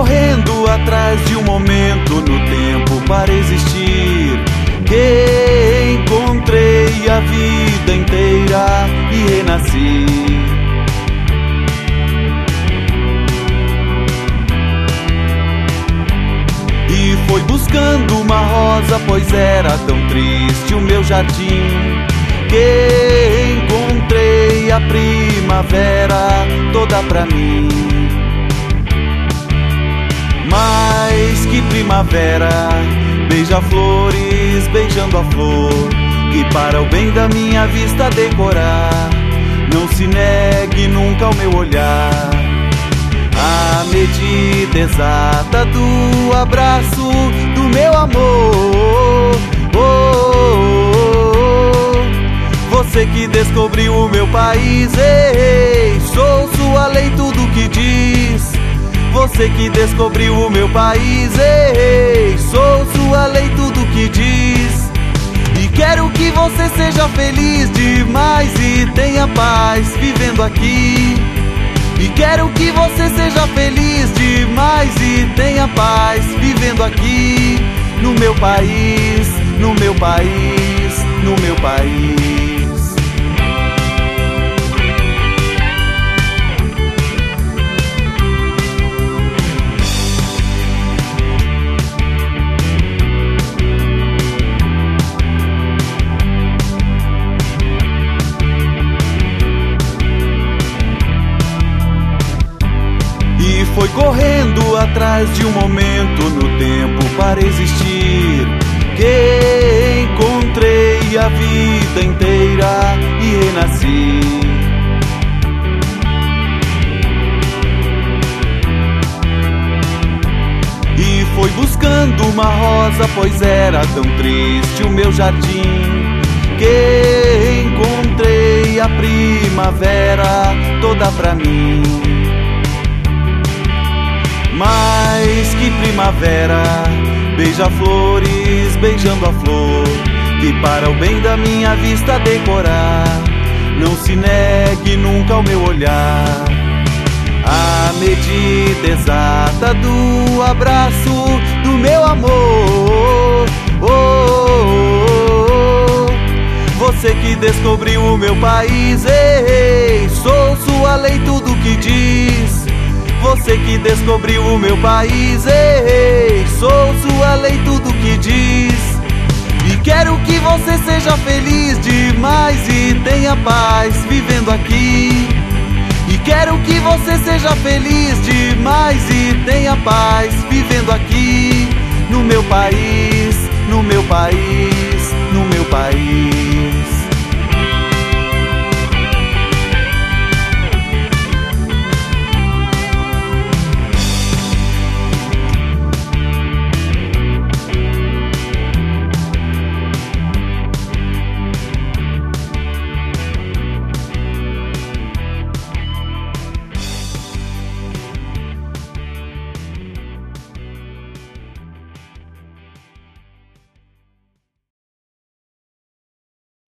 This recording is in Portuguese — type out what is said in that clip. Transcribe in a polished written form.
correndo atrás de um momento no tempo para existir, que encontrei a vida inteira e renasci. E foi buscando uma rosa, pois era tão triste o meu jardim, que encontrei a primavera toda pra mim. Mas que primavera, beija-flores beijando a flor, que para o bem da minha vista decorar, não se negue nunca ao meu olhar. A medida exata do abraço do meu amor. Você que descobriu o meu país, ei, sou sua lei, tudo que diz. Você que descobriu o meu país, ei, sou sua lei, tudo que diz. E quero que você seja feliz demais e tenha paz vivendo aqui. E quero que você seja feliz demais e tenha paz vivendo aqui, no meu país, no meu país, no meu país. E foi correndo atrás de um momento no tempo para existir, que encontrei a vida inteira e renasci. E foi buscando uma rosa, pois era tão triste o meu jardim, que encontrei a primavera toda pra mim. Mas que primavera, beija-flores beijando a flor, que para o bem da minha vista decorar, não se negue nunca ao meu olhar. A medida exata do abraço do meu amor. Você que descobriu o meu país, ei, sou sua lei, tudo que diz. Você que descobriu o meu país, ei, sou sua lei, tudo que diz. E quero que você seja feliz demais e tenha paz vivendo aqui. E quero que você seja feliz demais e tenha paz vivendo aqui, no meu país, no meu país, no meu país.